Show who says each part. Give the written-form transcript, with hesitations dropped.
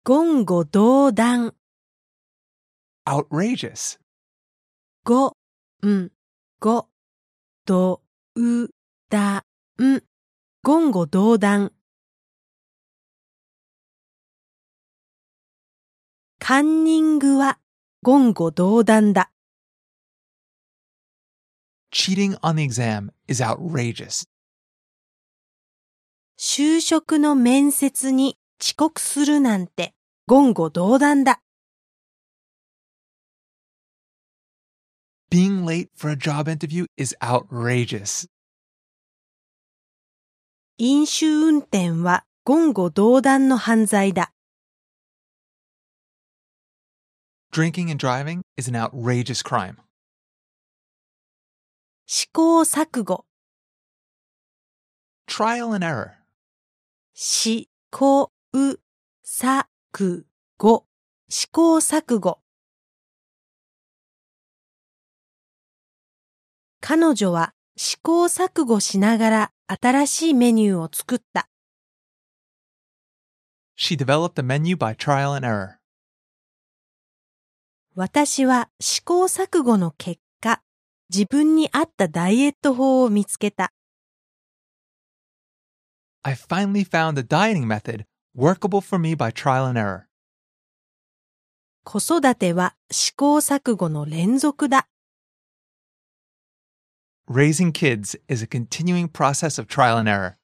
Speaker 1: 言語道断。
Speaker 2: outrageous,
Speaker 1: ご、ご、ど、だ、言語道断。カンニングは言語道断だ。
Speaker 2: cheating on the exam is outrageous.
Speaker 1: 就職の面接に遅刻するなんて言語道断だ。
Speaker 2: Being late for a job interview is outrageous.
Speaker 1: 飲酒運転は言語道断の犯罪だ。
Speaker 2: Drinking and driving is an outrageous crime.
Speaker 1: 試行錯誤。
Speaker 2: Trial and error,
Speaker 1: 試行錯誤。試行錯誤。彼女は試行錯誤しながら新しいメニューを作った。
Speaker 2: she developed a menu by trial and error.
Speaker 1: 私は試行錯誤の結果、自分に合ったダイエット法を見つけた。
Speaker 2: I finally found a dieting method workable for me by trial and error.
Speaker 1: 子育ては試行錯誤の連続だ。
Speaker 2: Raising kids is a continuing process of trial and error.